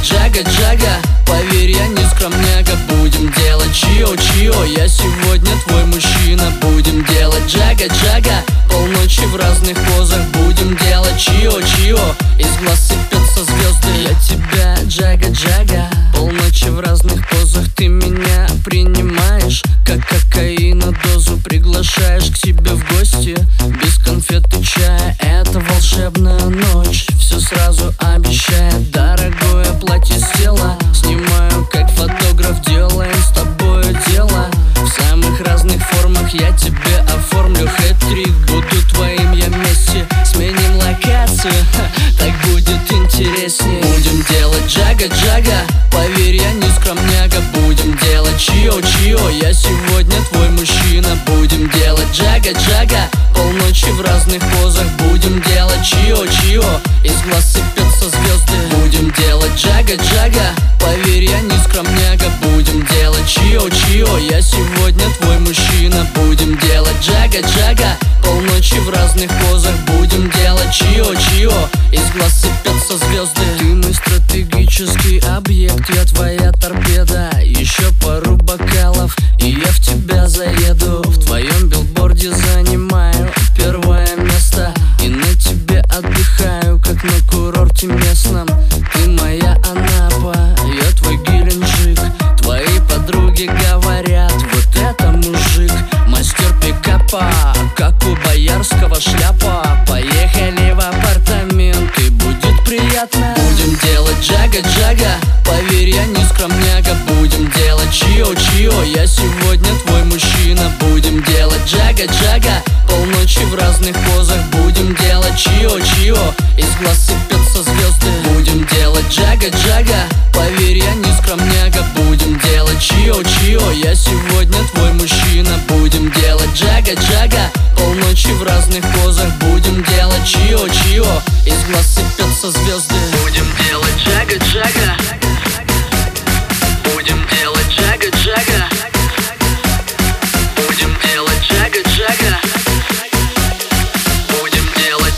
джага-джага. Поверь, я не скромняга. Будем делать чио-чио. Я сегодня твой мужчина. Будем делать джага-джага. Полночи в разных позах. Будем делать чио-чио. Из глаз сыпятся звезды. Я тебя джага-джага. Полночи в разных позах. Ты меня принимаешь как кокаина дозу. Приглашаешь к себе в гости. Без конфет и чая. Это волшебная ночь. Все сразу обещает. Дорогое платье с тела. Снимаю как фотограф. Делаем с тобой дело. В самых разных формах я тебе оформлю хэт-трик. Буду твоим я Месси. Сменим локацию, так будет интереснее. Будем делать джага-джага. Поверь, я не скромняга. Будем делать чио-чио. Я сегодня твой мужчина. Будем делать джага-джага. Полночи в разных позах. Будем делать чио-чио. Из глаз сыпятся звезды. Будем делать джага-джага. Поверь, я не скромняга. Будем делать чио-чио. Я сегодня твой мужчина. Будем делать джага-джага. Полночи в разных позах. Будем делать чио-чио. Из глаз сыпятся звезды. Ты мой стратегический объект. Я твоя торпеда. Еще пару бокалов и я в тебя заеду. В твоем билборде занимаю первое место. И на тебе отдыхаю, как на курорте местном. Ты моя Анапа, я твой Геленджик. Твои подруги говорят, вот это мужик. Мастер пикапа, как у Боярского шляпа. Поехали в апартаменты, будет приятно. Будем делать джага-джага. Поверь, я не скромняга. Будем делать чио-чио. Я сегодня твой мужчина. Будем делать джага-джага. Полночи в разных позах. Будем делать чио-чио. Из глаз сыпятся звезды. Будем делать джага-джага. Поверь, я не скромняга. Будем делать чио-чио. Я сегодня твой мужчина. Будем делать джага-джага. Полночи в разных позах. Будем делать чио-чио. Из глаз сыпятся звезды. Будем делать джага-джага. Будем делать джага-джага. Будем делать джага-джага. Будем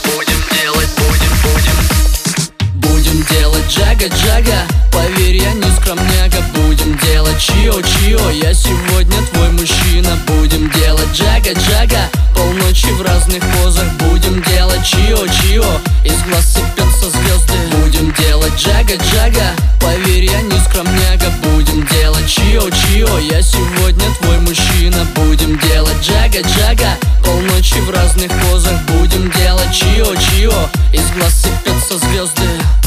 делать джага-джага. Поверь, я не скромняга. Будем делать чио-чио. Я сегодня твой мужчина. Будем делать джага-джага. Полночи в разных позах. Будем делать чио-чио. Из глаз сыпятся звезды. Будем делать джага-джага. Поверь, я не скромняга. Будем делать чио-чио. Я сегодня твой мужчина. Будем делать джага-джага. Полночи в разных позах. Будем делать чио-чио. Из глаз сыпятся звезды.